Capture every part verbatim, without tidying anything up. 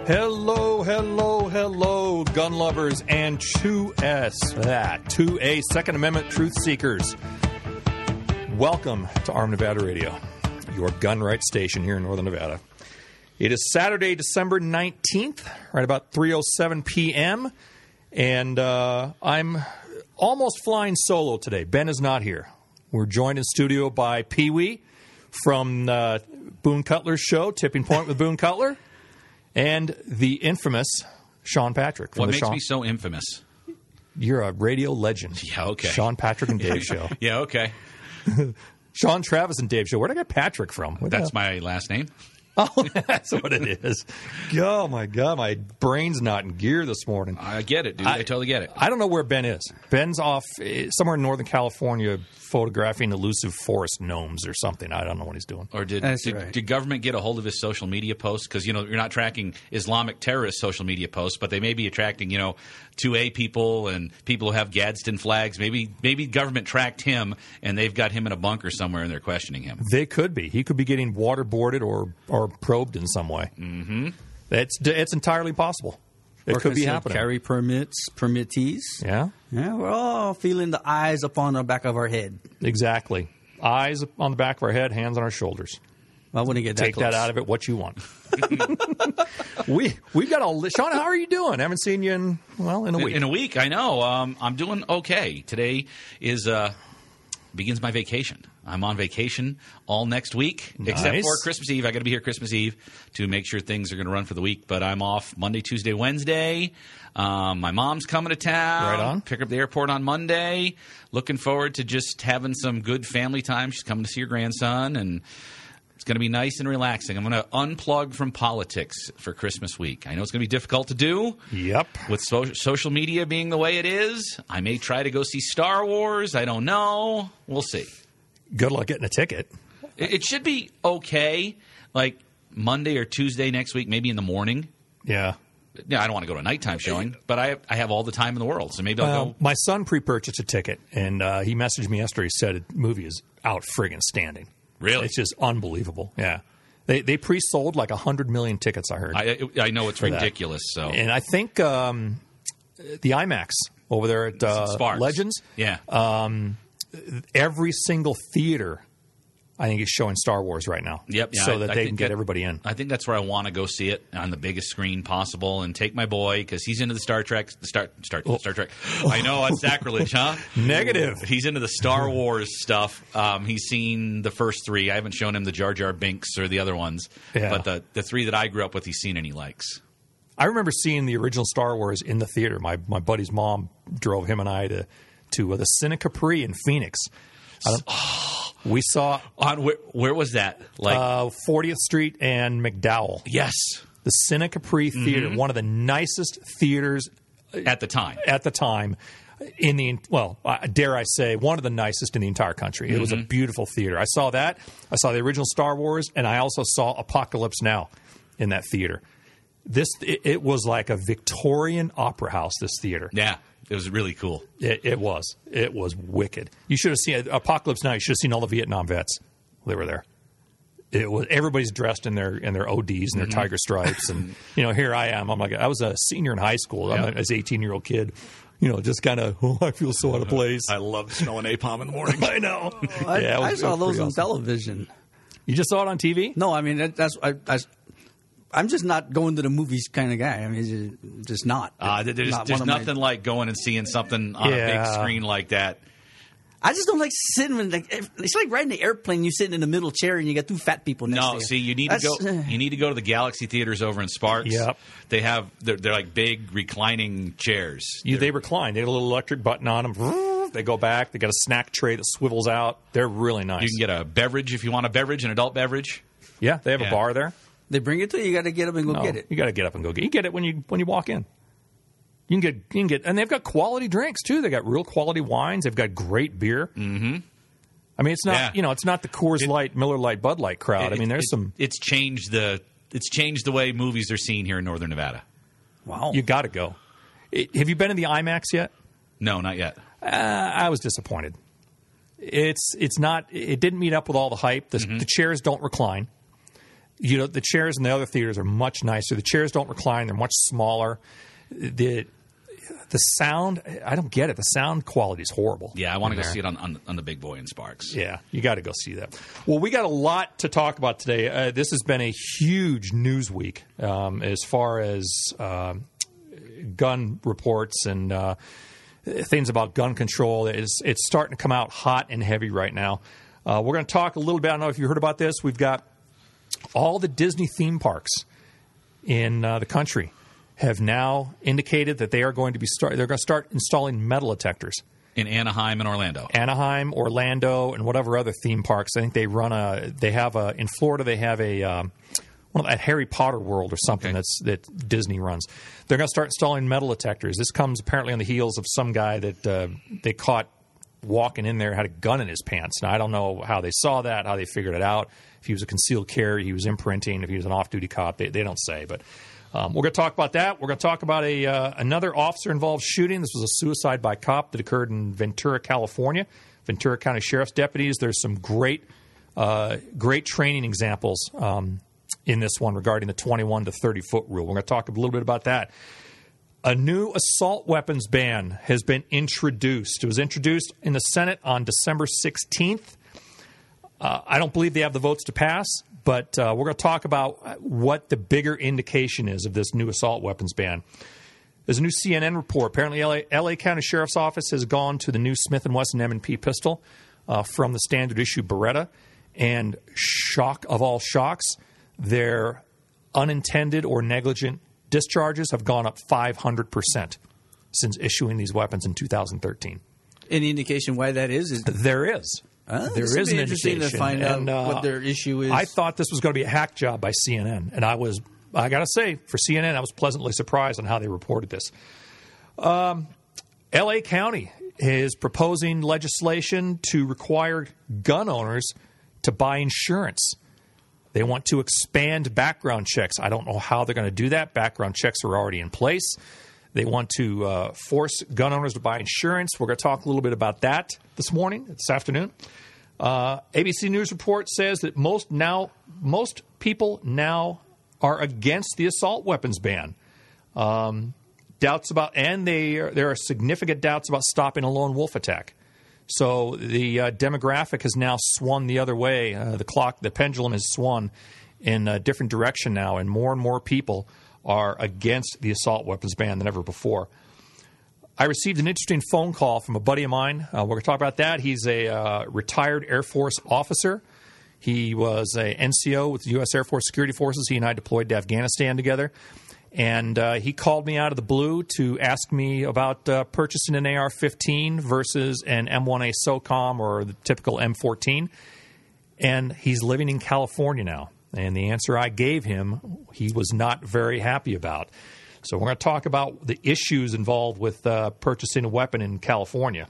Hello, hello, hello, gun lovers and two S, that, two A, Second Amendment truth seekers. Welcome to Armed Nevada Radio, your gun rights station here in Northern Nevada. It is Saturday, December nineteenth, right about three oh seven p.m., and uh, I'm almost flying solo today. Ben is not here. We're joined in studio by Pee Wee from uh, Boone Cutler's show, Tipping Point with Boone Cutler. And the infamous Sean Patrick. From what the makes Sean- me so infamous? You're a radio legend. Yeah, okay. Sean Patrick and Dave show. Yeah, okay. Sean Travis and Dave show. Where'd I get Patrick from? Where That's the- my last name. Oh, that's what it is. Oh, my God. My brain's not in gear this morning. I get it, dude. I, I totally get it. I don't know where Ben is. Ben's off eh, somewhere in Northern California photographing elusive forest gnomes or something. I don't know what he's doing. Or did That's did, right. did government get a hold of his social media posts? Because, you know, you're not tracking Islamic terrorist social media posts, but they may be attracting, you know, two A people and people who have Gadsden flags. Maybe maybe government tracked him and they've got him in a bunker somewhere and they're questioning him. They could be. He could be getting waterboarded or or probed in some way. Mm-hmm. It's it's entirely possible. It Or could be concealed happening. Carry permits, permittees. Yeah, Yeah, we're all feeling the eyes upon the back of our head. exactly. Eyes on the back of our head, hands on our shoulders. I wouldn't get that Take close. that out of it what you want. we we got all. Sean, how are you doing? I haven't seen you in well in a week. In a week, I know. Um, I'm doing okay. Today is uh, begins my vacation. I'm on vacation all next week, except Nice. for Christmas Eve. I got to be here Christmas Eve to make sure things are going to run for the week. But I'm off Monday, Tuesday, Wednesday. Um, my mom's coming to town. Right on. Pick her up at the airport on Monday. Looking forward to just having some good family time. She's coming to see her grandson, and it's going to be nice and relaxing. I'm going to unplug from politics for Christmas week. I know it's going to be difficult to do. Yep. With so- social media being the way it is, I may try to go see Star Wars. I don't know. We'll see. Good luck getting a ticket. It, it should be okay, like Monday or Tuesday next week, maybe in the morning. Yeah. Yeah, I don't want to go to a nighttime showing, but I I have all the time in the world, so maybe I'll Well, go. my son pre-purchased a ticket, and uh, he messaged me yesterday. He said the movie is out friggin' standing. Really? It's just unbelievable. Yeah. They they pre-sold like one hundred million tickets, I heard. I I know it's that. ridiculous. So And I think um, the IMAX over there at uh, Sparks. Legends, yeah, every single theater, I think, is showing Star Wars right now. Yep, yeah, so I- that I they think can get that- everybody in. I think that's where I want to go see it on the biggest screen possible, and take my boy because he's into the Star Trek. The Star Star Star Trek. I know it's sacrilege, huh? Negative. He's into the Star Wars stuff. Um, he's seen the first three. I haven't shown him the Jar Jar Binks or the other ones, Yeah. but the the three that I grew up with, he's seen and he likes. I remember seeing the original Star Wars in the theater. My my buddy's mom drove him and I to to uh, the Cine Capri in Phoenix. I don't- we saw On where, where was that? Like uh, fortieth Street and McDowell. yes, The Cine Capri Theater, one of the nicest theaters at the time. at the time in the, well, uh, dare I say, one of the nicest in the entire country. It was a beautiful theater. I saw that. I saw the original Star Wars, and I also saw Apocalypse Now in that theater. This it, it was like a Victorian opera house, this theater. Yeah, it was really cool. It, it was. It was wicked. You should have seen Apocalypse Now. You should have seen all the Vietnam vets. They were there. It was everybody's dressed in their in their O Ds and their tiger stripes, and you know, here I am. I'm like, I was a senior in high school. I'm Yep. an eighteen year old kid. You know, just kind of, oh, I feel so out of place. I love snow and napalm in the morning. I know. I, Yeah, it was- I it saw was those pretty on awesome. television. You just saw it on T V? No, I mean that, that's I, I, I'm just not going to the movies kind of guy. I mean, it's just, just not. Uh, there's Not there's one of my- nothing like going and seeing something on a big Yeah. screen like that. I just don't like sitting in like it's like riding the airplane. You're sitting in the middle chair and you got two fat people next to No, you. see, you need That's- to go. You need to go to the Galaxy theaters over in Sparks. Yep. They have they're, they're like big reclining chairs. You, they recline. They have a little electric button on them. They go back. They got a snack tray that swivels out. They're really nice. You can get a beverage if you want a beverage, an adult beverage. yeah, they have Yeah. a bar there. They bring it to you. You got to get up and go No, get it. You got to get up and go get. You get it when you when you walk in. You can get you can get, and they've got quality drinks too. They got real quality wines. They've got great beer. Mm-hmm. I mean, it's not Yeah. you know, it's not the Coors Light, Miller Lite, Bud Light crowd. I mean, there's it- some. It's changed the it's changed the way movies are seen here in Northern Nevada. Wow. You got to go. It- have you been in the IMAX yet? No, not yet. Uh, I was disappointed. It's it's not. It didn't meet up with all the hype. The, Mm-hmm. the chairs don't recline. you know, the chairs in the other theaters are much nicer. The chairs don't recline. They're much smaller. The the sound, I don't get it. The sound quality is horrible. Yeah, I want to go there. see it on, on, on the big boy in Sparks. Yeah, you got to go see that. Well, we got a lot to talk about today. Uh, this has been a huge news week um, as far as uh, gun reports and uh, things about gun control. It's, it's starting to come out hot and heavy right now. Uh, we're going to talk a little bit. I don't know if you heard about this. We've got all the Disney theme parks in uh, the country have now indicated that they are going to be start. They're going to start installing metal detectors in Anaheim and Orlando. Anaheim, Orlando, and whatever other theme parks. I think they run a. They have a in Florida. They have a um, one of at Harry Potter World or something Okay. that's that Disney runs. They're going to start installing metal detectors. This comes apparently on the heels of some guy that uh, they caught walking in there had a gun in his pants. Now I don't know how they saw that, how they figured it out. If he was a concealed carry, he was imprinting. If he was an off-duty cop, they, they don't say, but. Um, we're going to talk about that. We're going to talk about a uh, another officer-involved shooting. This was a suicide by cop that occurred in Ventura, California. Ventura County Sheriff's deputies. There's some great, uh, great training examples um, in this one regarding the twenty-one to thirty foot rule. We're going to talk a little bit about that. A new assault weapons ban has been introduced. It was introduced in the Senate on December sixteenth. Uh, I don't believe they have the votes to pass. But uh, we're going to talk about what the bigger indication is of this new assault weapons ban. There's a new C N N report. Apparently, L A, L A County Sheriff's Office has gone to the new Smith and Wesson M and P pistol uh, from the standard issue Beretta. And shock of all shocks, their unintended or negligent discharges have gone up five hundred percent since issuing these weapons in two thousand thirteen. Any indication why that is? is There is. Uh, there this is would be an interesting indication. to find and, out uh, what their issue is. I thought this was going to be a hack job by C N N, and I was, I got to say, for C N N, I was pleasantly surprised on how they reported this. Um, L A County is proposing legislation to require gun owners to buy insurance. They want to expand background checks. I don't know how they're going to do that. Background checks are already in place. They want to uh, force gun owners to buy insurance. We're going to talk a little bit about that this morning, this afternoon. Uh, A B C News report says that most now most people now are against the assault weapons ban. Um, doubts about and they are, there are significant doubts about stopping a lone wolf attack. So the uh, demographic has now swung the other way. Uh, the clock, the pendulum has swung in a different direction now, and more and more people are against the assault weapons ban than ever before. I received an interesting phone call from a buddy of mine. Uh, we're going to talk about that. He's a uh, retired Air Force officer. He was a N C O with the U S Air Force Security Forces. He and I deployed to Afghanistan together. And uh, he called me out of the blue to ask me about uh, purchasing an A R fifteen versus an M one A SOCOM or the typical M fourteen. And he's living in California now. And the answer I gave him, he was not very happy about. So we're going to talk about the issues involved with uh, purchasing a weapon in California.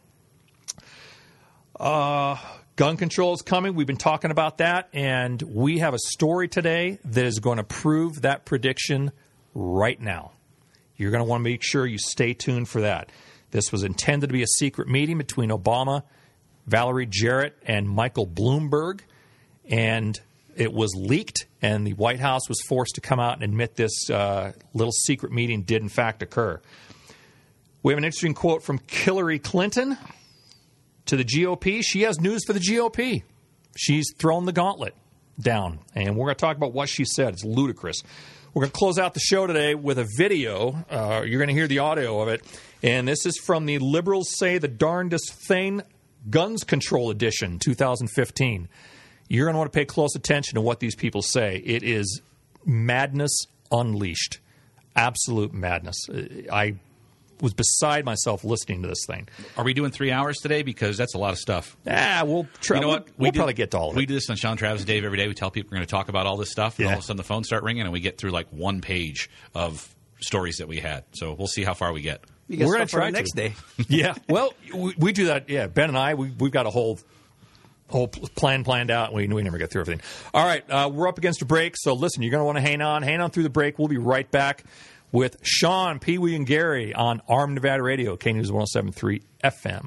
Uh, gun control is coming. We've been talking about that. And we have a story today that is going to prove that prediction right now. You're going to want to make sure you stay tuned for that. This was intended to be a secret meeting between Obama, Valerie Jarrett, and Michael Bloomberg. And it was leaked, and the White House was forced to come out and admit this uh, little secret meeting did, in fact, occur. We have an interesting quote from Hillary Clinton to the G O P. She has news for the G O P. She's thrown the gauntlet down, and we're going to talk about what she said. It's ludicrous. We're going to close out the show today with a video. Uh, you're going to hear the audio of it, and this is from the Liberals Say the Darndest Thing Guns Control Edition, two thousand fifteen. You're going to want to pay close attention to what these people say. It is madness unleashed. Absolute madness. I was beside myself listening to this thing. Are we doing three hours today? Because that's a lot of stuff. Ah, we'll try. You know what? We'll, we'll do, probably get to all of it. We do this on Sean Travis and Dave every day. We tell people we're going to talk about all this stuff, and Yeah. all of a sudden the phones start ringing, and we get through like one page of stories that we had. So we'll see how far we get. You got We're going stuff to for try the next to. day. Yeah. Well, we, we do that. Yeah, Ben and I, we, we've got a whole whole plan planned out. We, we never get through everything. All right, uh, we're up against a break, so listen, you're going to want to hang on. Hang on through the break. We'll be right back with Sean, Pee Wee, and Gary on Armed Nevada Radio, K News one oh seven point three F M.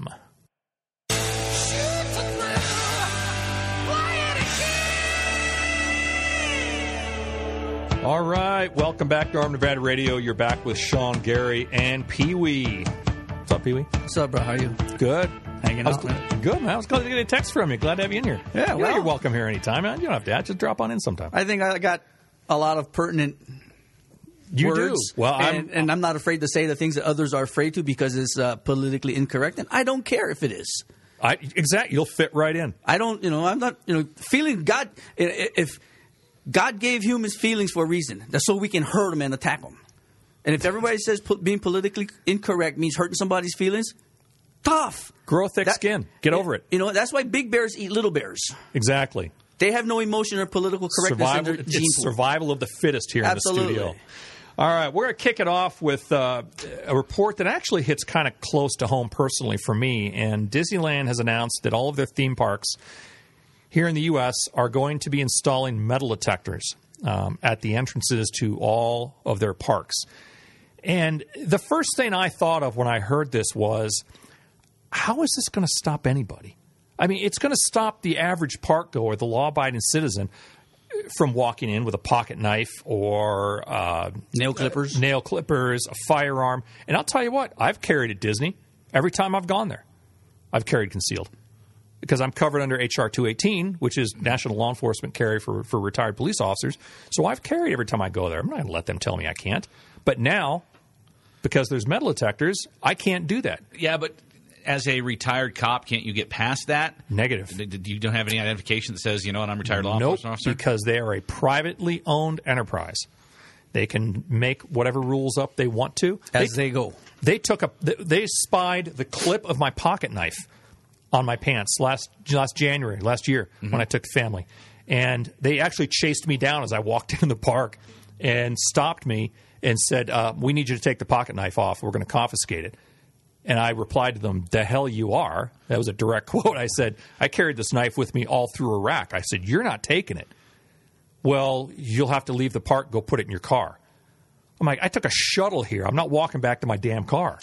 All right, welcome back to Arm Nevada Radio. You're back with Sean, Gary, and Pee Wee. What's up, Pee Wee? What's up, bro? How are you? Good. Hanging I was out, man. Good, man. I was glad to get a text from you. Glad to have you in here. Yeah, You know well- you're welcome here anytime, man. You don't have to. Just drop on in sometime. I think I got a lot of pertinent You words. do. Well, and, I'm, and I'm not afraid to say the things that others are afraid to because it's uh, politically incorrect, and I don't care if it is. I exactly. You'll fit right in. I don't, you know, I'm not, you know, feeling God. i- i- If God gave humans feelings for a reason, that's so we can hurt them and attack them. And if everybody says po- being politically incorrect means hurting somebody's feelings, tough. Grow thick That- skin. Get over it. You know, that's why big bears eat little bears. Exactly. They have no emotion or political correctness Survival. in their gene It's pool. survival of the fittest here Absolutely. in the studio. All right, we're going to kick it off with uh, a report that actually hits kind of close to home personally for me. And Disneyland has announced that all of their theme parks here in the U S are going to be installing metal detectors um, at the entrances to all of their parks. And the first thing I thought of when I heard this was, how is this going to stop anybody? I mean, it's going to stop the average park goer, the law-abiding citizen, from walking in with a pocket knife or uh, Nail clippers. nail clippers, a firearm. And I'll tell you what, I've carried at Disney every time I've gone there. I've carried concealed because I'm covered under H R two eighteen, which is National Law Enforcement Carry for, for retired police officers. So I've carried every time I go there. I'm not going to let them tell me I can't. But now, because there's metal detectors, I can't do that. Yeah, but as a retired cop, can't you get past that? Negative. D- d- You don't have any identification that says, you know what, I'm a retired law Nope, enforcement officer? because they are a privately owned enterprise. They can make whatever rules up they want to. As they, they go. They took a. They spied the clip of my pocket knife on my pants last last January, last year Mm-hmm. when I took the family, and they actually chased me down as I walked into the park and stopped me and said, uh, "We need you to take the pocket knife off. We're going to confiscate it." And I replied to them, "The hell you are." That was a direct quote. I said, "I carried this knife with me all through Iraq." I said, "You're not taking it." "Well, you'll have to leave the park, go put it in your car." I'm like, "I took a shuttle here. I'm not walking back to my damn car."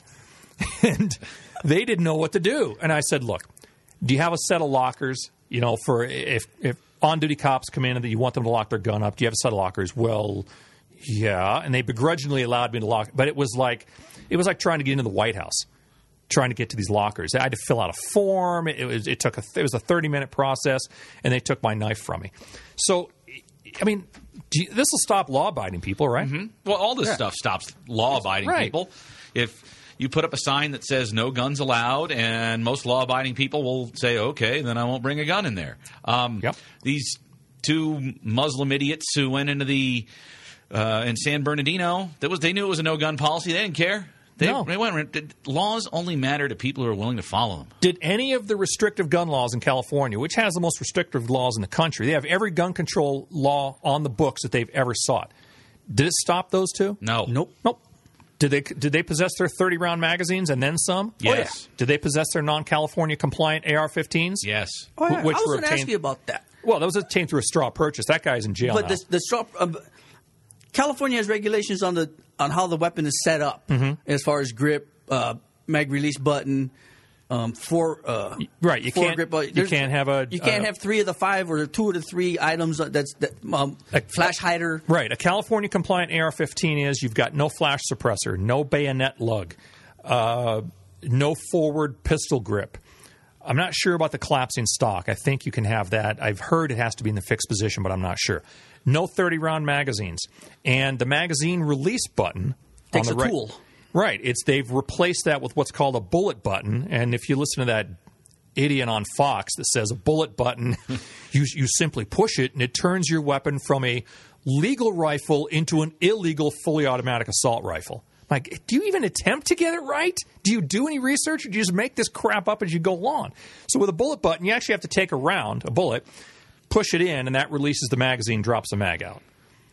And they didn't know what to do. And I said, "Look, do you have a set of lockers, you know, for if, if on-duty cops come in and you want them to lock their gun up, do you have a set of lockers?" "Well, yeah." And they begrudgingly allowed me to lock. But it was like it was like trying to get into the White House, trying to get to these lockers. I had to fill out a form. It was it took a it was a thirty minute process, and they took my knife from me. So, I mean, this will stop law abiding people, right? Mm-hmm. Well, all this Yeah. stuff stops law-abiding Right. people. If you put up a sign that says no guns allowed, and most law-abiding people will say, okay, then I won't bring a gun in there. Um, Yep. These two Muslim idiots who went into the uh, in San Bernardino, that was they knew it was a no-gun policy. They didn't care. They, No. they went. Laws only matter to people who are willing to follow them. Did any of the restrictive gun laws in California, which has the most restrictive laws in the country, they have every gun control law on the books that they've ever sought. Did it stop those two? No. Nope. Nope. Did they did they possess their thirty round magazines and then some? Yes. Oh, yeah. Did they possess their non-California compliant A R fifteens? Yes. Oh, yeah. Which I was were going to ask obtained- you about that. Well, that was obtained through a straw purchase. That guy's in jail But now. the, the straw, um, California has regulations on the on how the weapon is set up, Mm-hmm. as far as grip, uh, mag release button, um, four. Uh, Right, you four can't- grip, uh, you there's- can't have a- You can't uh, have three of the five or two of the three items. That's that um, A- flash hider. Right. A California compliant A R fifteen is you've got no flash suppressor, no bayonet lug, uh, no forward pistol grip. I'm not sure about the collapsing stock. I think you can have that. I've heard it has to be in the fixed position, but I'm not sure. No thirty round magazines. And the magazine release button Takes on the a right, tool. Right. It's they've replaced that with what's called a bullet button. And if you listen to that idiot on Fox that says a bullet button, you you simply push it and it turns your weapon from a legal rifle into an illegal fully automatic assault rifle. Like, do you even attempt to get it right? Do you do any research, or do you just make this crap up as you go along? So with a bullet button, you actually have to take a round, a bullet, push it in, and that releases the magazine, drops the mag out.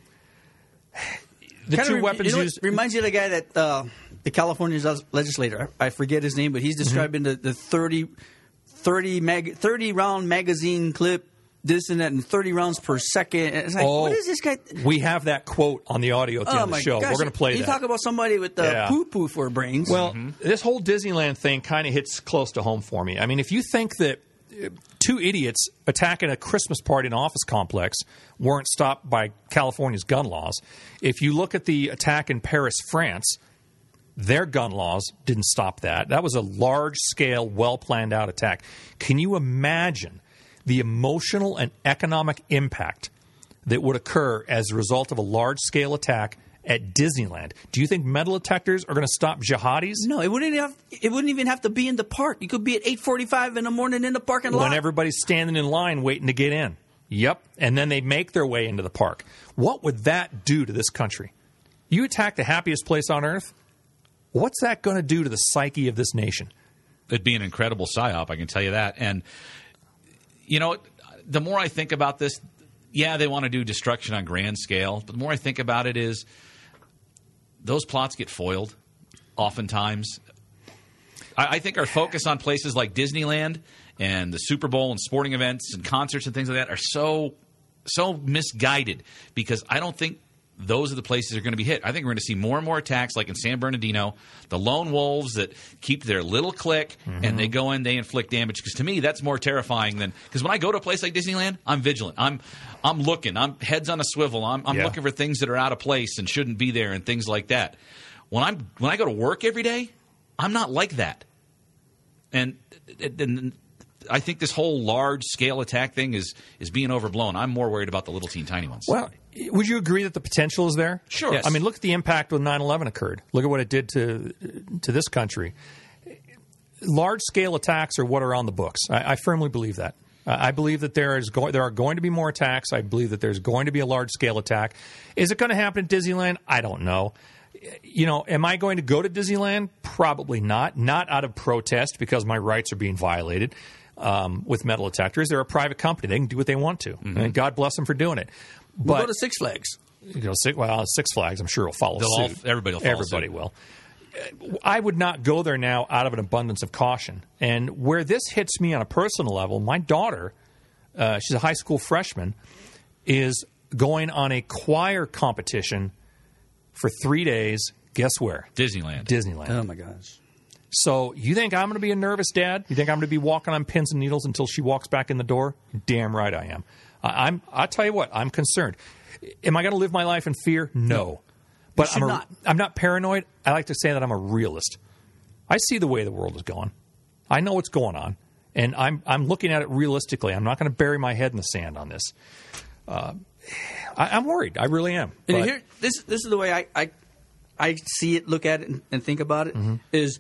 The Kinda two re- weapons you know what? used. Reminds you of the guy that uh, the California legislator. I forget his name, but he's describing the, the thirty, thirty, mag, thirty round magazine clip, this and that, and thirty rounds per second. And it's like, Oh, what is this guy? We have that quote on the audio at the Oh end of my the show. gosh! We're going to play you that. talk about somebody with the Yeah. poo poo for brains. Well, this whole Disneyland thing kind of hits close to home for me. I mean, if you think that two idiots attacking a Christmas party in an office complex weren't stopped by California's gun laws. If you look at the attack in Paris, France, their gun laws didn't stop that. That was a large-scale, well-planned-out attack. Can you imagine the emotional and economic impact that would occur as a result of a large-scale attack at Disneyland? Do you think metal detectors are going to stop jihadis? No, it wouldn't have. It wouldn't even have to be in the park. You could be at eight forty-five in the morning in the parking lot when everybody's standing in line waiting to get in. Yep, and then they make their way into the park. What would that do to this country? You attack the happiest place on earth. What's that going to do to the psyche of this nation? It'd be an incredible psyop, I can tell you that. And you know, the more I think about this, yeah, they want to do destruction on grand scale. But the more I think about it, is those plots get foiled oftentimes. I, I think our focus on places like Disneyland and the Super Bowl and sporting events and concerts and things like that are so so misguided, because I don't think those are the places that are going to be hit. I think we're going to see more and more attacks like in San Bernardino, the lone wolves that keep their little clique, mm-hmm. and they go in, they inflict damage. Because to me, that's more terrifying than – because when I go to a place like Disneyland, I'm vigilant. I'm I'm looking. I'm heads on a swivel. I'm, I'm yeah. looking for things that are out of place and shouldn't be there and things like that. When I'm when I go to work every day, I'm not like that. And, and I think this whole large-scale attack thing is is being overblown. I'm more worried about the little teeny tiny ones. Well, would you agree that the potential is there? Sure. Yes. I mean, look at the impact when nine eleven occurred. Look at what it did to to this country. Large-scale attacks are what are on the books. I, I firmly believe that. I believe that there is go- there are going to be more attacks. I believe that there's going to be a large-scale attack. Is it going to happen at Disneyland? I don't know. You know, am I going to go to Disneyland? Probably not. Not out of protest because my rights are being violated. Um, with metal detectors, they're a private company. They can do what they want to, mm-hmm. and God bless them for doing it. But we'll go to Six Flags. You know, six, well, Six Flags, I'm sure will follow They'll suit. All, everybody will follow Everybody suit. will. I would not go there now out of an abundance of caution. And where this hits me on a personal level, my daughter, uh, she's a high school freshman, is going on a choir competition for three days. Guess where? Disneyland. Disneyland. Oh, my gosh. So you think I'm going to be a nervous dad? You think I'm going to be walking on pins and needles until she walks back in the door? Damn right I am. I, I'm. I'll tell you what. I'm concerned. Am I going to live my life in fear? No. no. But I'm, a, not. I'm not paranoid. I like to say that I'm a realist. I see the way the world is going. I know what's going on, and I'm I'm looking at it realistically. I'm not going to bury my head in the sand on this. Uh, I, I'm worried. I really am. And but, here, this this is the way I I, I see it, look at it, and, and think about it. Mm-hmm. Is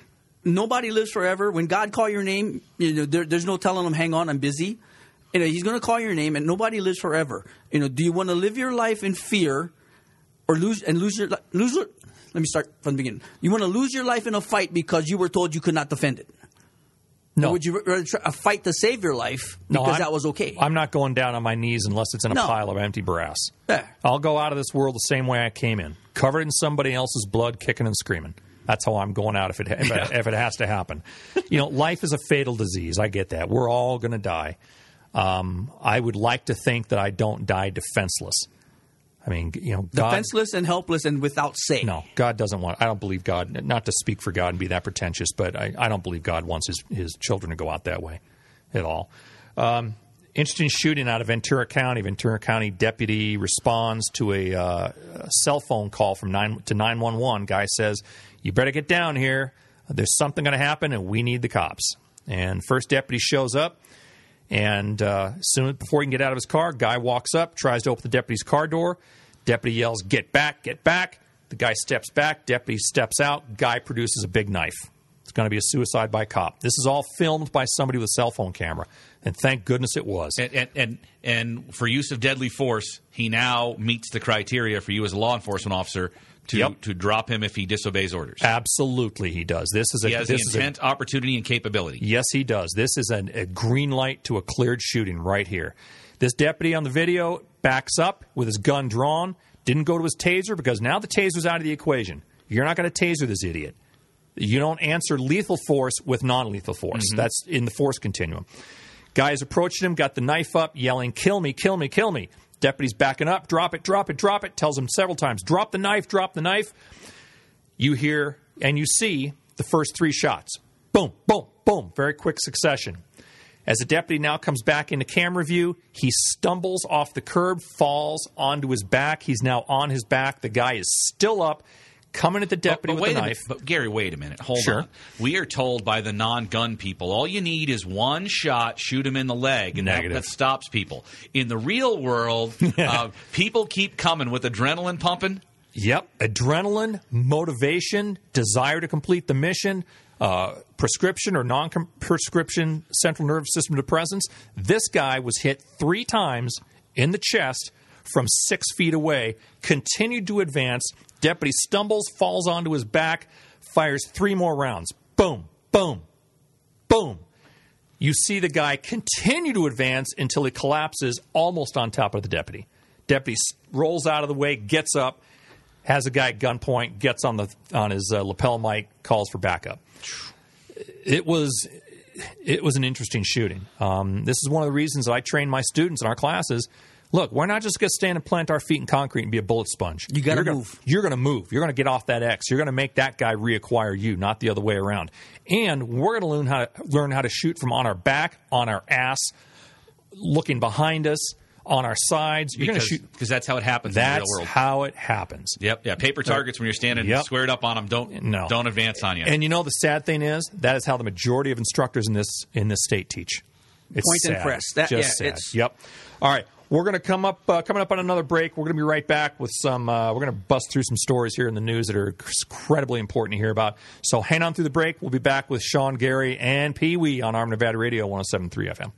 nobody lives forever. When God call your name, you know, there, there's no telling him, hang on, I'm busy. You know, he's going to call your name, and nobody lives forever. You know, do you want to live your life in fear, or lose and lose your lose? Your, let me start from the beginning. You want to lose your life in a fight because you were told you could not defend it? No. Or would you rather try a fight to save your life because no, that was okay? I'm not going down on my knees unless it's in a no. pile of empty brass. Yeah. I'll go out of this world the same way I came in, covered in somebody else's blood, kicking and screaming. That's how I'm going out if it if, it, if it has to happen. You know, life is a fatal disease. I get that. We're all going to die. Um, I would like to think that I don't die defenseless. I mean, you know, God, defenseless and helpless and without say. No, God doesn't want. I don't believe God. Not to speak for God and be that pretentious, but I, I don't believe God wants his his children to go out that way at all. Um, interesting shooting out of Ventura County. Ventura County deputy responds to a, uh, a cell phone call from nine to nine one one. Guy says, "You better get down here. There's something going to happen, and we need the cops." And first deputy shows up, and uh, soon before he can get out of his car, guy walks up, tries to open the deputy's car door. Deputy yells, "Get back, get back." The guy steps back. Deputy steps out. Guy produces a big knife. It's going to be a suicide by cop. This is all filmed by somebody with a cell phone camera, and thank goodness it was. And and and, and for use of deadly force, he now meets the criteria for you as a law enforcement officer to yep. to drop him if he disobeys orders. Absolutely, he does. This is a he has this the intent, is a, opportunity, and capability. Yes, he does. This is an, a green light to a cleared shooting right here. This deputy on the video backs up with his gun drawn. Didn't go to his taser because now the taser's out of the equation. You're not going to taser this idiot. You don't answer lethal force with non-lethal force. Mm-hmm. That's in the force continuum. Guys approaching him, got the knife up, yelling, "Kill me, kill me, kill me." Deputy's backing up, drop it, drop it, drop it. Tells him several times, drop the knife, drop the knife. You hear and you see the first three shots. Boom, boom, boom. Very quick succession. As the deputy now comes back into camera view, he stumbles off the curb, falls onto his back. He's now on his back. The guy is still up, coming at the deputy but, but with wait a a knife. Minute, but Gary, wait a minute. Hold Sure. on. We are told by the non-gun people, all you need is one shot, shoot him in the leg, and that, Negative. that stops people. In the real world, uh, people keep coming with adrenaline pumping. Yep. Adrenaline, motivation, desire to complete the mission, uh, prescription or non-prescription central nervous system depressants. This guy was hit three times in the chest from six feet away, continued to advance. Deputy stumbles, falls onto his back, fires three more rounds. Boom, boom, boom. You see the guy continue to advance until he collapses almost on top of the deputy. Deputy rolls out of the way, gets up, has a guy at gunpoint, gets on the on his uh, lapel mic, calls for backup. It was it was an interesting shooting. Um, this is one of the reasons that I train my students in our classes. Look, we're not just going to stand and plant our feet in concrete and be a bullet sponge. You got to You're move. Gonna, you're going to move. You're going to get off that X. You're going to make that guy reacquire you, not the other way around. And we're going to learn how to learn how to shoot from on our back, on our ass, looking behind us, on our sides. You're going to shoot because that's how it happens That's in the real world. how it happens. Yep, yeah. Paper targets when you're standing Yep. squared up on them. Don't No. don't advance on you. And you know the sad thing is that is how the majority of instructors in this in this state teach. It's Point and sad. press. That- Just yeah, sad. it's- Yep. All right. We're going to come up uh, coming up on another break. We're going to be right back with some. Uh, we're going to bust through some stories here in the news that are incredibly important to hear about. So hang on through the break. We'll be back with Sean, Gary, and Pee Wee on Arm Nevada Radio one oh seven point three F M.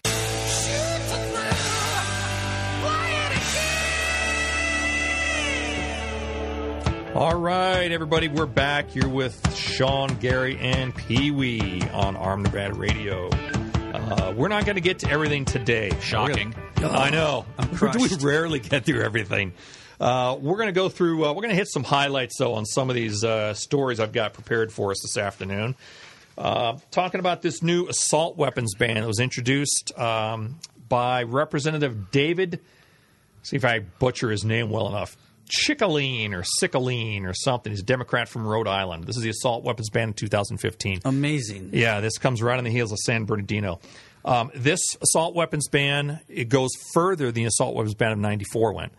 All right, everybody, we're back. You're with Sean, Gary, and Pee Wee on Arm Nevada Radio. Uh, we're not going to get to everything today. Shocking. We're gonna- I know. I'm we crushed. rarely get through everything. Uh, we're going to go through, uh, we're going to hit some highlights, though, on some of these uh, stories I've got prepared for us this afternoon. Uh, talking about this new assault weapons ban that was introduced um, by Representative David, see if I butcher his name well enough, Chickaleen or Sickaleen or something. He's a Democrat from Rhode Island. This is the assault weapons ban in two thousand fifteen. Amazing. Yeah, this comes right on the heels of San Bernardino. Um, this assault weapons ban, it goes further than the assault weapons ban of ninety-four went.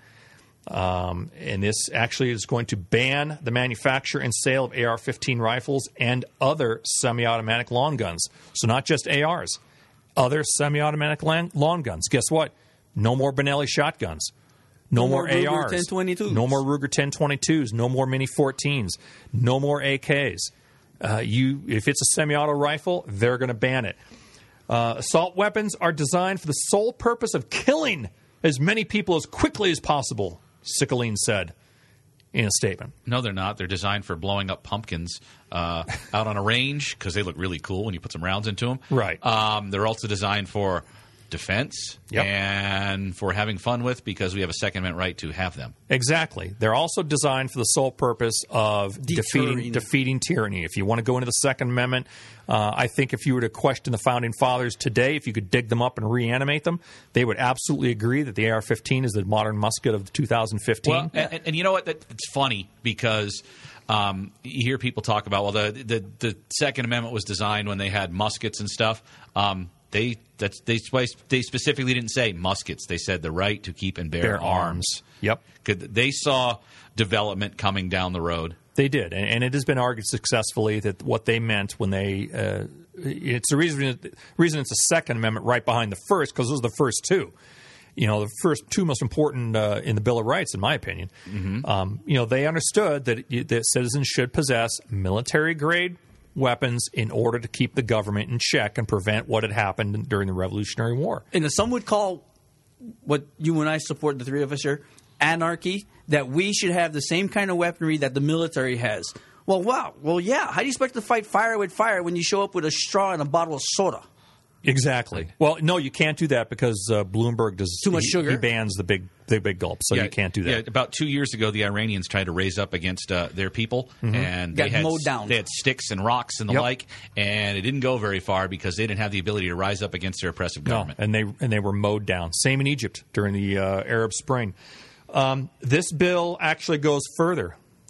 Um, and this actually is going to ban the manufacture and sale of A R fifteen rifles and other semi-automatic long guns. So not just A Rs, other semi-automatic long, long guns. Guess what? No more Benelli shotguns. No, No more, more Ruger A Rs. ten twenty-twos. No more Ruger ten twenty-twos. No more Mini fourteens. No more A Ks. Uh, you, if it's a semi-auto rifle, they're going to ban it. Uh, assault weapons are designed for the sole purpose of killing as many people as quickly as possible, Sickaleen said in a statement. No, they're not. They're designed for blowing up pumpkins uh, out on a range because they look really cool when you put some rounds into them. Right. Um, they're also designed for defense Yep. and for having fun with because we have a Second Amendment right to have them. Exactly. They're also designed for the sole purpose of defeating Deterring. defeating tyranny. If you want to go into the Second Amendment, uh, I think if you were to question the Founding Fathers today, if you could dig them up and reanimate them, they would absolutely agree that the A R fifteen is the modern musket of two thousand fifteen. Well, and, and you know what? That, it's funny because um, you hear people talk about, well, the, the the Second Amendment was designed when they had muskets and stuff. Um, they that's they they specifically didn't say muskets. They said the right to keep and bear, Bear arms. arms. Yep. 'Cause they saw development coming down the road. They did, and, and it has been argued successfully that what they meant when they uh, it's the reason reason it's a Second Amendment right behind the first, because those are the first two. You know, the first two most important uh, in the Bill of Rights, in my opinion. Mm-hmm. Um, you know, they understood that, that citizens should possess military grade weapons in order to keep the government in check and prevent what had happened during the Revolutionary War. And some would call what you and I support, the three of us here, anarchy, that we should have the same kind of weaponry that the military has. Well, wow. Well, yeah. How do you expect to fight fire with fire when you show up with a straw and a bottle of soda? Exactly. Well, no, you can't do that because uh, Bloomberg does Too much he, sugar. He bans the big, the big gulps, so Yeah, you can't do that. Yeah, about two years ago, the Iranians tried to raise up against uh, their people, and they Got had mowed down. they had sticks and rocks and the Yep. like, and it didn't go very far because they didn't have the ability to rise up against their oppressive No, government. and they and they were mowed down. Same in Egypt during the uh, Arab Spring. Um, this bill actually goes further.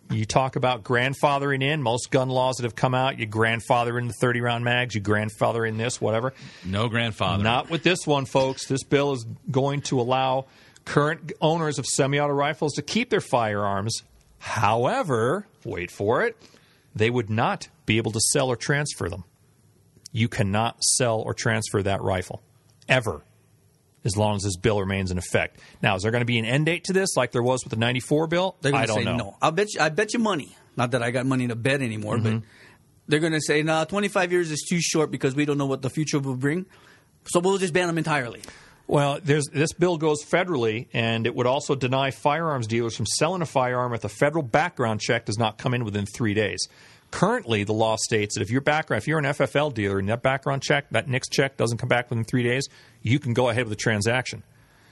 You talk about grandfathering in. Most gun laws that have come out, you grandfather in the thirty-round mags, you grandfather in this, whatever. No grandfather. Not with this one, folks. This bill is going to allow current owners of semi-auto rifles to keep their firearms. However, wait for it, they would not be able to sell or transfer them. You cannot sell or transfer that rifle, ever, as long as this bill remains in effect. Now, is there going to be an end date to this like there was with the ninety-four bill? They're going I to don't say know. no. I'll bet you, I bet you money. Not that I got money to bet anymore, Mm-hmm. but they're going to say, no, nah, twenty-five years is too short because we don't know what the future will bring. So we'll just ban them entirely. Well, there's, this bill goes federally, and it would also deny firearms dealers from selling a firearm if the federal background check does not come in within three days. Currently, the law states that if your background, if you're an F F L dealer and that background check, that N I C S check doesn't come back within three days, you can go ahead with the transaction.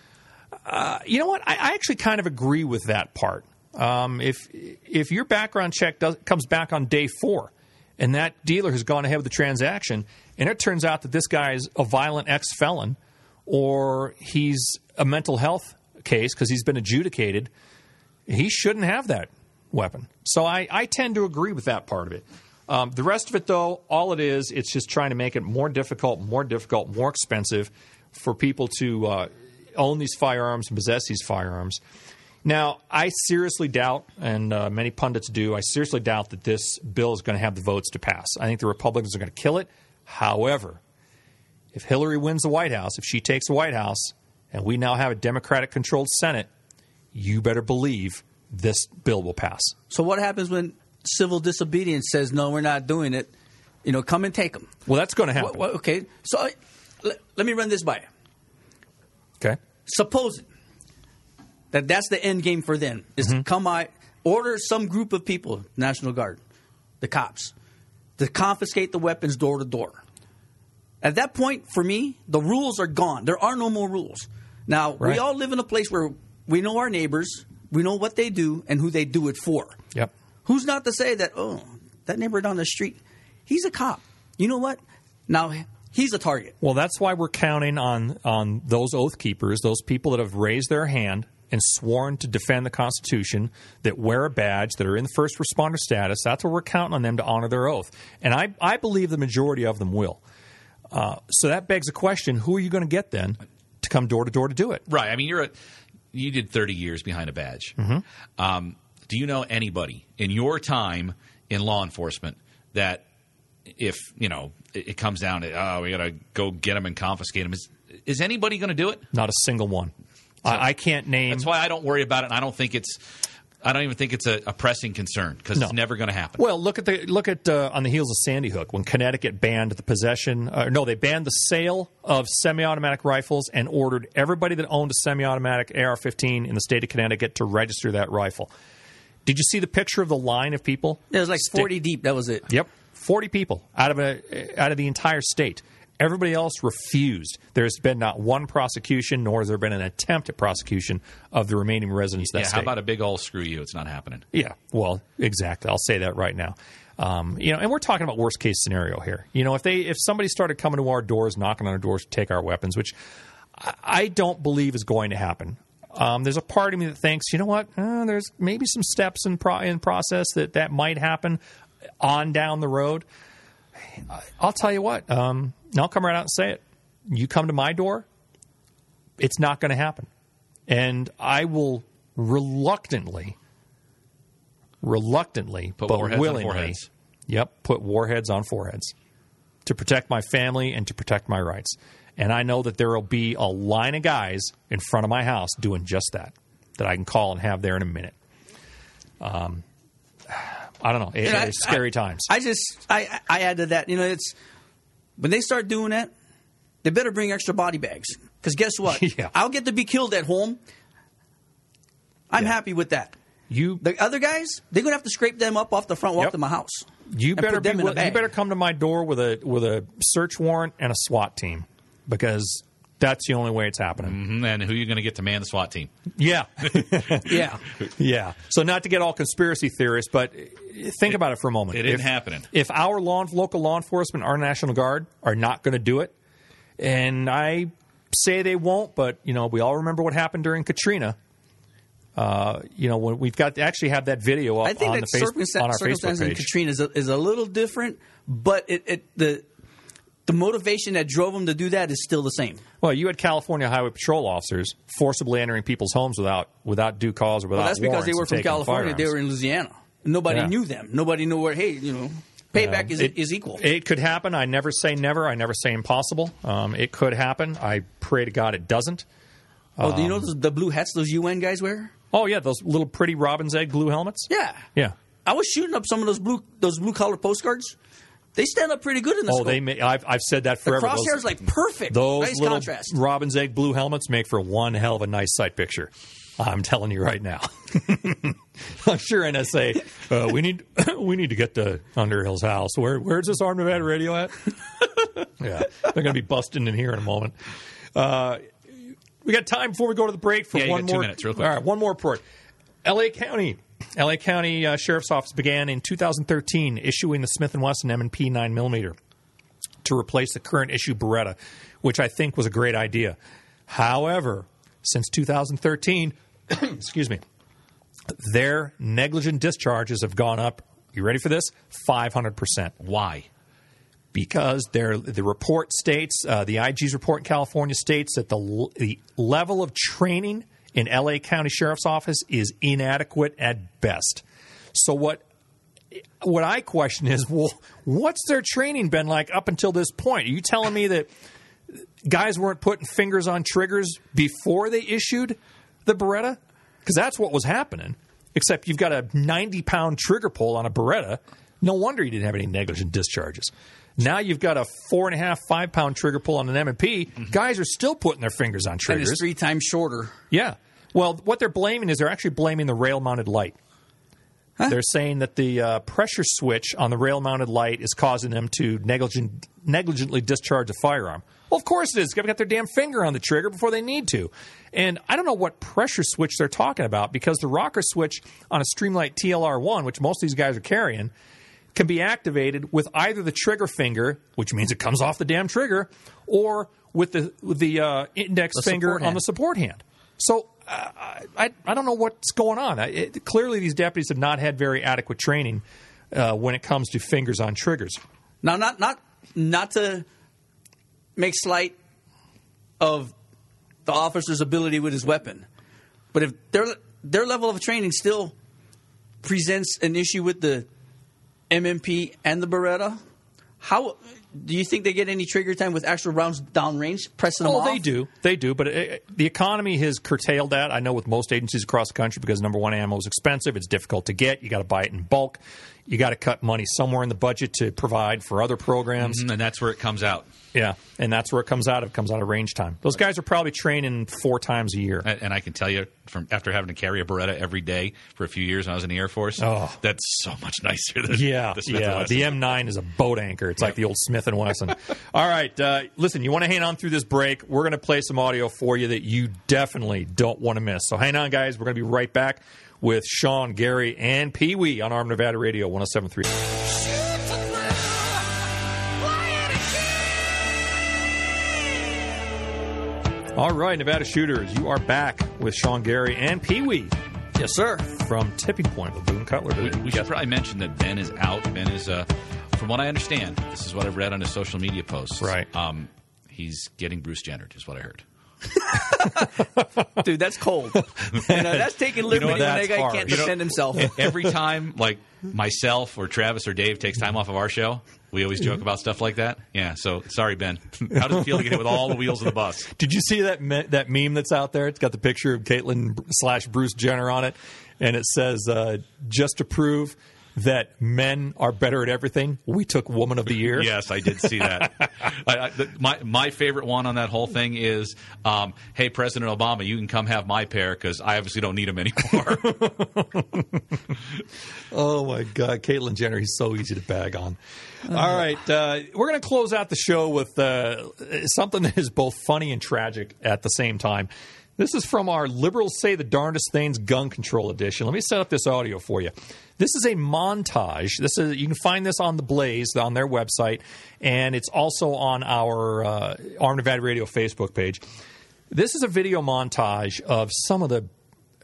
Uh, you know what? I, I actually kind of agree with that part. Um, if if your background check does, comes back on day four, and that dealer has gone ahead with the transaction, and it turns out that this guy is a violent ex-felon, or he's a mental health case because he's been adjudicated, he shouldn't have that weapon. So I, I tend to agree with that part of it. Um, the rest of it, though, all it is, it's just trying to make it more difficult, more difficult, more expensive for people to uh, own these firearms and possess these firearms. Now, I seriously doubt, and uh, many pundits do, I seriously doubt that this bill is going to have the votes to pass. I think the Republicans are going to kill it. However, if Hillary wins the White House, if she takes the White House, and we now have a Democratic-controlled Senate, you better believe this bill will pass. So what happens when civil disobedience says, no, we're not doing it? You know, come and take them. Well, that's going to happen. Well, okay, so I, let, let me run this by you. Okay. Supposing that that's the end game for them, is Mm-hmm. to come out, order some group of people, National Guard, the cops, to confiscate the weapons door to door. At that point, for me, the rules are gone. There are no more rules. Now, Right. we all live in a place where we know our neighbors, we know what they do, and who they do it for. Yep. Who's not to say that, oh, that neighbor down the street, he's a cop. You know what? Now, he's a target. Well, that's why we're counting on, on those oath keepers, those people that have raised their hand and sworn to defend the Constitution, that wear a badge, that are in the first responder status. That's where we're counting on them to honor their oath. And I, I believe the majority of them will. Uh, so that begs the question, who are you going to get then to come door to door to do it? Right. I mean, you're a, you did thirty years behind a badge. Mm-hmm. Um, do you know anybody in your time in law enforcement that if, you know, it, it comes down to, oh, we got to go get them and confiscate them, is, is anybody going to do it? Not a single one. So I, I can't name. That's why I don't worry about it, and I don't think it's I don't even think it's a, a pressing concern because No. it's never going to happen. Well, look at the look at uh, on the heels of Sandy Hook when Connecticut banned the possession. Uh, no, they banned the sale of semi-automatic rifles and ordered everybody that owned a semi-automatic A R fifteen in the state of Connecticut to register that rifle. Did you see the picture of the line of people? It was like Sta- forty deep. That was it. Yep, forty people out of a out of the entire state. Everybody else refused. There's been not one prosecution, nor has there been an attempt at prosecution of the remaining residents of that yeah, state. how about a big old screw you? It's not happening. Yeah, well, exactly. I'll say that right now. Um, you know, and we're talking about worst case scenario here. You know, if they if somebody started coming to our doors, knocking on our doors to take our weapons, which I, I don't believe is going to happen. Um, there's a part of me that thinks, you know what? Uh, there's maybe some steps in pro- in process that that might happen on down the road. I'll tell you what. Um, I'll come right out and say it. You come to my door, it's not going to happen, and I will reluctantly. Reluctantly, Put but warheads on willingly, foreheads. Yep, put warheads on foreheads to protect my family and to protect my rights. And I know that there will be a line of guys in front of my house doing just that, that I can call and have there in a minute. Um, I don't know. It, You know, I- it's scary I, times. I just I I add to that. You know, it's when they start doing that, they better bring extra body bags. Because guess what? Yeah. I'll get to be killed at home. I'm Yeah. happy with that. you The other guys, they're gonna have to scrape them up off the front walk Yep. to my house. you and better put be them in a wi- you bag. better come to my door with a with a search warrant and a SWAT team, because that's the only way it's happening. Mhm, and who are you going to get to man the SWAT team? Yeah. Yeah. Yeah. So not to get all conspiracy theorists, but think about it for a moment. It ain't if, happening. If our law, local law enforcement, our National Guard, are not going to do it, and I say they won't, but you know, we all remember what happened during Katrina. Uh, you know, when we've got to actually have that video up I think on, that the face, circumstan- on our Facebook circumstances in page. Katrina is a, is a little different, but it, it the the motivation that drove them to do that is still the same. Well, you had California Highway Patrol officers forcibly entering people's homes without without due cause or without Well, that's because they warrants were and from taking California. They firearms. were in Louisiana. Nobody Yeah. knew them. Nobody knew where. Hey, you know, payback Yeah. is It- is equal. It could happen. I never say never. I never say impossible. Um, it could happen. I pray to God it doesn't. oh, do you know those, the blue hats those U N guys wear? Oh yeah, those little pretty robin's egg blue helmets. Yeah, Yeah. I was shooting up some of those blue those blue collar postcards. They stand up pretty good in the Oh, scope. they. May, I've I've said that the forever. crosshairs those, like perfect. those nice little contrast. robin's egg blue helmets make for one hell of a nice sight picture. I'm telling you right now. I'm sure N S A. Uh, we need we need to get to Underhill's house. Where where's this Armed Nevada radio at? Yeah, they're going to be busting in here in a moment. Uh, we got time before we go to the break for Yeah, you one got two more. minutes, real quick. All right, one more report. L A County. L A County uh, Sheriff's Office began in two thousand thirteen issuing the Smith and Wesson M and P nine millimeter to replace the current issue Beretta, which I think was a great idea. However, since two thousand thirteen, excuse me, their negligent discharges have gone up. You ready for this? five hundred percent. Why? Because their the report states, uh, the I G's report in California states that the l- the level of training in L A County Sheriff's Office is inadequate at best. So what what I question is, well, what's their training been like up until this point? Are you telling me that guys weren't putting fingers on triggers before they issued the Beretta? Because that's what was happening. Except you've got a ninety-pound trigger pull on a Beretta. No wonder you didn't have any negligent discharges. Now you've got a four and a half, five pound trigger pull on an M and P. Mm-hmm. Guys are still putting their fingers on And triggers. it's three times shorter. Yeah. Well, what they're blaming is they're actually blaming the rail-mounted light. Huh? They're saying that the uh, pressure switch on the rail-mounted light is causing them to negligent, negligently discharge a firearm. Well, of course it is. They've got their damn finger on the trigger before they need to. And I don't know what pressure switch they're talking about, because the rocker switch on a Streamlight T L R one, which most of these guys are carrying, can be activated with either the trigger finger, which means it comes off the damn trigger, or with the with the uh, index The finger support on hand. the support hand. So uh, I I don't know what's going on. I, it, clearly, these deputies have not had very adequate training uh, when it comes to fingers on triggers. Now, not not not to make slight of the officer's ability with his weapon, but if their their level of training still presents an issue with the M M P and the Beretta, how do you think they get any trigger time with actual rounds downrange, pressing them Oh, off? they do. They do. But it, the economy has curtailed that. I know with most agencies across the country, because, number one, ammo is expensive. It's difficult to get. You got to buy it in bulk. You got to cut money somewhere in the budget to provide for other programs. Mm, and that's where it comes out. Yeah, and that's where it comes out of. It comes out of range time. Those guys are probably training four times a year. And and I can tell you, from after having to carry a Beretta every day for a few years when I was in the Air Force, Oh. that's so much nicer than Yeah, the Smith and yeah. Wesson. The M nine is a boat anchor. It's like the old Smith and Wesson. All right, uh, listen. You want to hang on through this break? We're going to play some audio for you that you definitely don't want to miss. So hang on, guys. We're going to be right back with Sean, Gary, and Pee Wee on Armed Nevada Radio one oh seven point three. All right, Nevada Shooters, you are back with Sean, Gary, and Pee Wee. Yes, sir. From Tipping Point with Boone Cutler We, today. we should probably mention that Ben is out. Ben is, uh, from what I understand, this is what I've read on his social media posts. Right. Um, he's getting Bruce Jenner, is what I heard. Dude, that's cold. You know, that's taking liberty when that's that guy hard. can't You know- defend himself. Every time, like, myself or Travis or Dave takes time off of our show, we always joke about stuff like that. Yeah, so sorry, Ben. How does it feel to get hit with all the wheels of the bus? Did you see that me- that meme that's out there? It's got the picture of Caitlyn slash Bruce Jenner on it, and it says, uh, just to prove that men are better at everything, we took Woman of the Year. Yes, I did see that. I, I, the, my my favorite one on that whole thing is, um, hey, President Obama, you can come have my pair because I obviously don't need them anymore. Oh, my God. Caitlyn Jenner, he's so easy to bag on. All right. Uh, we're going to close out the show with uh, something that is both funny and tragic at the same time. This is from our Liberals Say the Darndest Things Gun Control Edition. Let me set up this audio for you. This is a montage. This is You can find this on The Blaze, on their website, and it's also on our uh, Armed Nevada Radio Facebook page. This is a video montage of some of the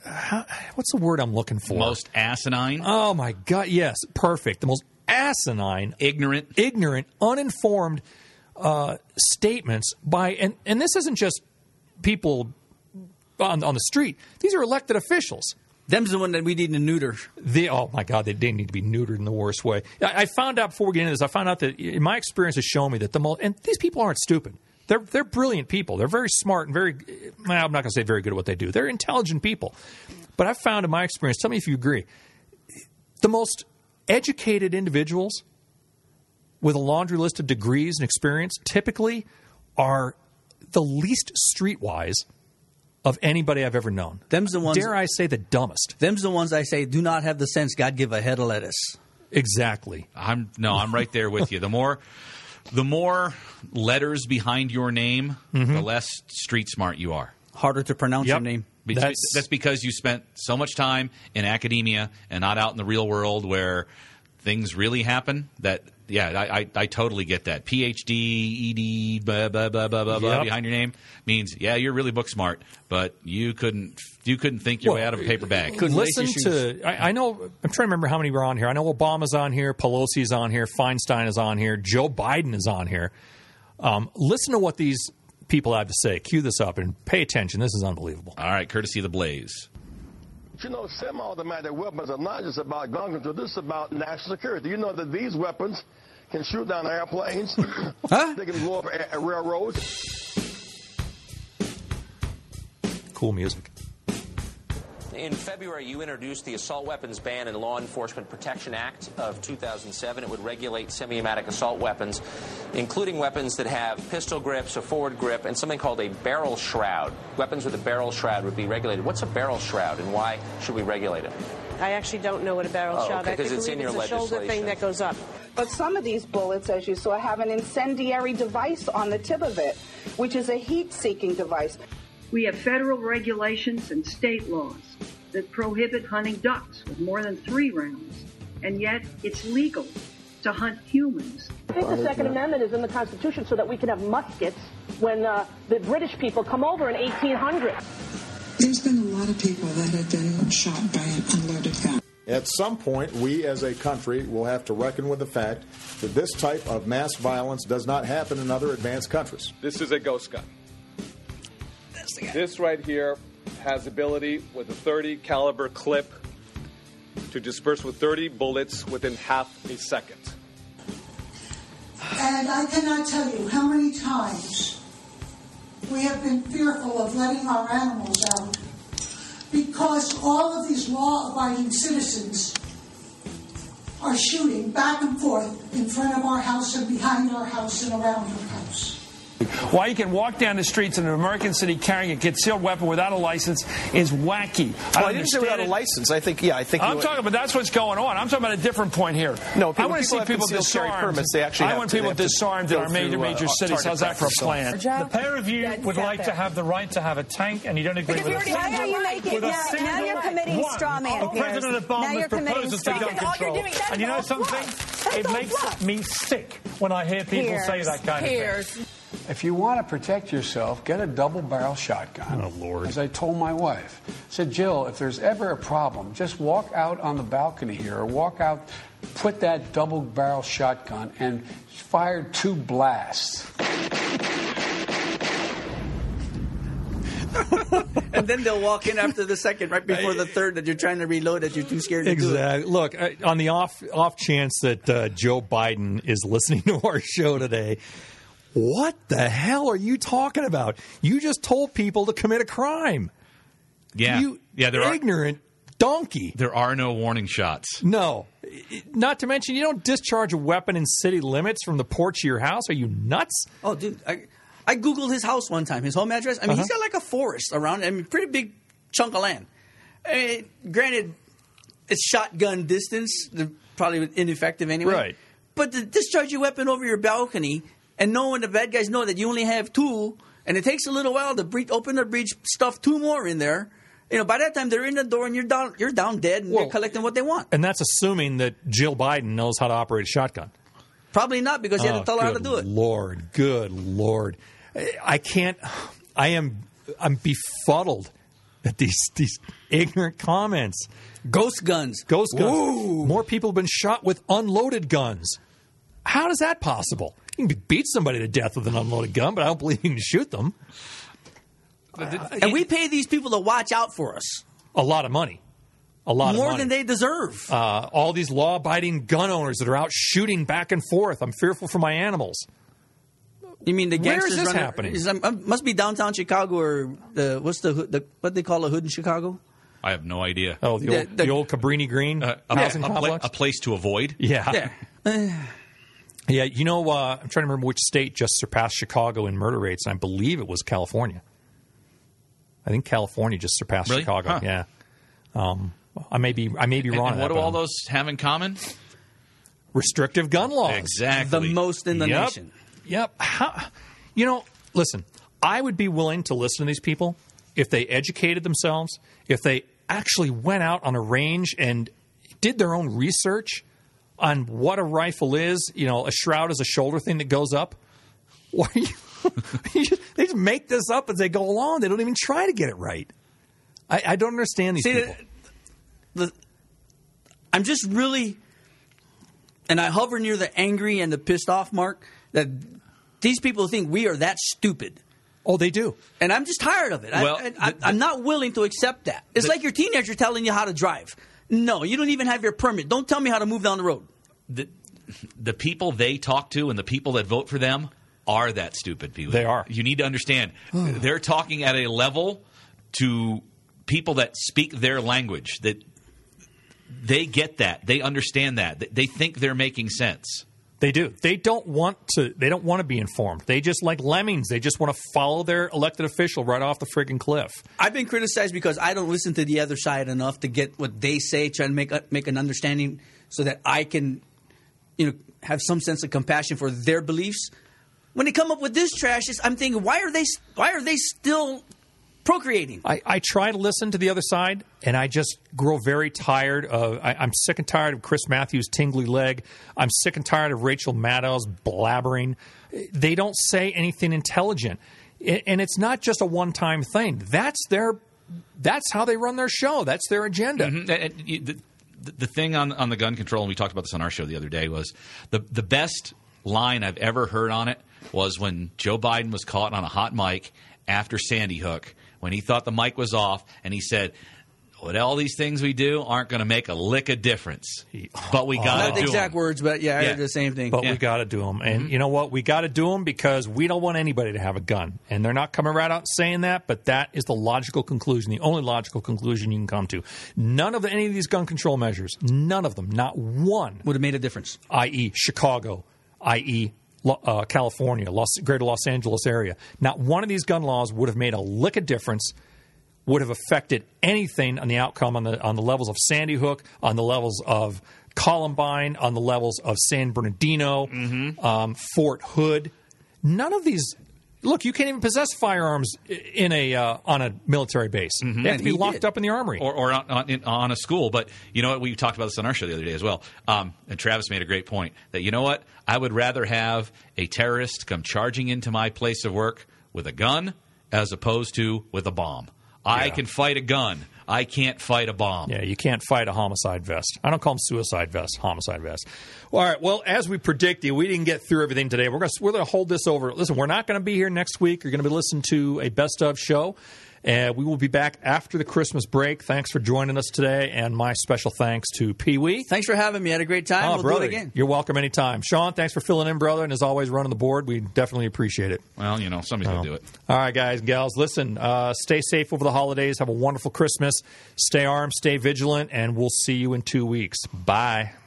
how, what's the word I'm looking for? Most asinine. Oh, my God. Yes, perfect. The most asinine, ignorant, ignorant, uninformed uh, statements by, and, and this isn't just people on, on the street. These are elected officials. Them's the one that we need to neuter. The, oh, my God, they, they need to be neutered in the worst way. I, I found out before we get into this, I found out that in my experience has shown me that the most, and these people aren't stupid. They're they're brilliant people. They're very smart and very, well, I'm not going to say very good at what they do. They're intelligent people. But I've found in my experience, tell me if you agree, the most educated individuals with a laundry list of degrees and experience typically are the least streetwise of anybody I've ever known. Them's the ones. Dare I say the dumbest. Them's the ones I say do not have the sense God give a head of lettuce. Exactly. I'm no, I'm right there with you. The more, the more letters behind your name, mm-hmm. the less street smart you are. Harder to pronounce yep. your name. That's, that's because you spent so much time in academia and not out in the real world where things really happen. That yeah, I, I, I totally get that. P H D, E D, blah blah blah blah blah yep. behind your name means yeah, you're really book smart, but you couldn't you couldn't think your well, way out of a paper bag. Listen to I, I know I'm trying to remember how many were on here. I know Obama's on here, Pelosi's on here, Feinstein is on here, Joe Biden is on here. Um, listen to what these people have to say. Cue this up and pay attention. This is unbelievable. All right, courtesy of the Blaze. You know, semi-automatic weapons are not just about gun control. This is about national security. You know that these weapons can shoot down airplanes. Huh? They can blow up air- railroads. Cool music. In February, you introduced the Assault Weapons Ban and Law Enforcement Protection Act of two thousand seven. It would regulate semi-automatic assault weapons, including weapons that have pistol grips, a forward grip, and something called a barrel shroud. Weapons with a barrel shroud would be regulated. What's a barrel shroud, and why should we regulate it? I actually don't know what a barrel oh, shroud is. Okay, because it's in your it's a legislation. shoulder thing that goes up. But some of these bullets, as you saw, have an incendiary device on the tip of it, which is a heat-seeking device. We have federal regulations and state laws that prohibit hunting ducks with more than three rounds, and yet it's legal to hunt humans. I think the Second Amendment is in the Constitution so that we can have muskets when uh, the British people come over in eighteen hundred. There's been a lot of people that have been shot by an unloaded gun. At some point, we as a country will have to reckon with the fact that this type of mass violence does not happen in other advanced countries. This is a ghost gun. This right here has ability with a thirty caliber clip to disperse with thirty bullets within half a second. And I cannot tell you how many times we have been fearful of letting our animals out because all of these law-abiding citizens are shooting back and forth in front of our house and behind our house and around our house. Why you can walk down the streets in an American city carrying a concealed weapon without a license is wacky. Well, I, I didn't say without it. a license. I think, yeah, I think. I'm you, talking about that's what's going on. I'm talking about a different point here. No, people, I want to see people disarmed. Permits, they actually I want to, people disarmed in our major, major uh, cities. How's that for a plan? The pair of you would like to have the right to have a tank, and you don't agree with it. Now you're making. Now you're committing straw man of President Obama's proposals for gun control. And you know something? It makes me sick when I hear people say that kind of thing. If you want to protect yourself, get a double-barrel shotgun. Oh, Lord. As I told my wife. I said, Jill, if there's ever a problem, just walk out on the balcony here or walk out, put that double-barrel shotgun and fire two blasts. And then they'll walk in after the second, right before the third, that you're trying to reload, that you're too scared to exactly. do it. Exactly. Look, uh, on the off off chance that uh, Joe Biden is listening to our show today, what the hell are you talking about? You just told people to commit a crime. Yeah. You yeah, there ignorant are, donkey. There are no warning shots. No. Not to mention, you don't discharge a weapon in city limits from the porch of your house. Are you nuts? Oh, dude, I, I Googled his house one time, his home address. I mean, uh-huh. he's got like a forest around him, I mean, pretty big chunk of land. I mean, granted, it's shotgun distance, they're probably ineffective anyway. Right. But to discharge your weapon over your balcony and knowing the bad guys know that you only have two, and it takes a little while to breach, open the breach, stuff two more in there. You know, by that time they're in the door and you're down, you're down dead, and well, you're collecting what they want. And that's assuming that Jill Biden knows how to operate a shotgun. Probably not, because he oh, had to tell her how to do it. Lord, good Lord, I can't. I am. I'm befuddled at these these ignorant comments. Ghost guns. Ghost guns. Ooh. More people have been shot with unloaded guns. How is that possible? You can beat somebody to death with an unloaded gun, but I don't believe you can shoot them. Uh, and we pay these people to watch out for us. A lot of money. A lot More of money. than they deserve. Uh, all these law-abiding gun owners that are out shooting back and forth. I'm fearful for my animals. You mean the gangsters? Where is this running, happening? Is, um, must be downtown Chicago or the what's the, the what they call a hood in Chicago? I have no idea. Oh, the, the old, the, the old Cabrini Green uh, a, housing a, complex? Pla- a place to avoid. Yeah. Yeah. Yeah, you know, uh, I'm trying to remember which state just surpassed Chicago in murder rates, and I believe it was California. I think California just surpassed really? Chicago. Huh. Yeah. Um, I may be I may be and, wrong. And what that, do all those have in common? Restrictive gun laws. Exactly. The most in the yep. nation. Yep. How, you know, listen, I would be willing to listen to these people if they educated themselves, if they actually went out on a range and did their own research on what a rifle is. You know, a shroud is a shoulder thing that goes up. Why are you, you just, they just make this up as they go along. They don't even try to get it right. I, I don't understand these See, people. The, the, I'm just really, and I hover near the angry and the pissed off mark, that these people think we are that stupid. Oh, they do. And I'm just tired of it. Well, I, I, the, I'm not willing to accept that. It's the, like your teenager telling you how to drive. No, you don't even have your permit. Don't tell me how to move down the road. The, the people they talk to and the people that vote for them are that stupid people. They are. You need to understand. They're talking at a level to people that speak their language, that they get that. They understand that. They think they're making sense. They do. They don't want to. They don't want to be informed. They just like lemmings. They just want to follow their elected official right off the friggin' cliff. I've been criticized because I don't listen to the other side enough to get what they say, try to make a, make an understanding so that I can, you know, have some sense of compassion for their beliefs. When they come up with this trash, I'm thinking, why are they? Why are they still procreating? I, I try to listen to the other side, and I just grow very tired of. I, I'm sick and tired of Chris Matthews' tingly leg. I'm sick and tired of Rachel Maddow's blabbering. They don't say anything intelligent, and it's not just a one-time thing. That's their. That's how they run their show. That's their agenda. Mm-hmm. And you, the, the thing on on the gun control, and we talked about this on our show the other day, was the the best line I've ever heard on it was when Joe Biden was caught on a hot mic after Sandy Hook, when he thought the mic was off, and he said, "What all these things we do aren't going to make a lick of difference, but we got to Not do the exact them." words, but yeah, I Yeah. heard the same thing. But Yeah. we got to do them. And Mm-hmm. you know what? We got to do them because we don't want anybody to have a gun. And they're not coming right out saying that, but that is the logical conclusion, the only logical conclusion you can come to. None of the, any of these gun control measures, none of them, not one, would have made a difference. that is. Chicago, that is. Uh, California, Los, greater Los Angeles area. Not one of these gun laws would have made a lick of difference, would have affected anything on the outcome on the on the levels of Sandy Hook, on the levels of Columbine, on the levels of San Bernardino, Mm-hmm. um, Fort Hood. None of these. Look, you can't even possess firearms in a uh, on a military base. Mm-hmm. They have And to be he locked did. up in the armory. Or, or on, on, in, on a school. But you know what? We talked about this on our show the other day as well. Um, and Travis made a great point that, you know what? I would rather have a terrorist come charging into my place of work with a gun as opposed to with a bomb. I Yeah. can fight a gun. I can't fight a bomb. Yeah, you can't fight a homicide vest. I don't call them suicide vests, homicide vests. Well, all right, well, as we predicted, we didn't get through everything today. We're going we're to hold this over. Listen, we're not going to be here next week. You're going to be listening to a best of show. And we will be back after the Christmas break. Thanks for joining us today. And my special thanks to Pee Wee. Thanks for having me. I had a great time. Oh, we'll brother, do it again. You're welcome anytime. Sean, thanks for filling in, brother. And as always, running the board. We definitely appreciate it. Well, you know, somebody's going to do it. All right, guys and gals, listen, uh, stay safe over the holidays. Have a wonderful Christmas. Stay armed, stay vigilant, and we'll see you in two weeks. Bye.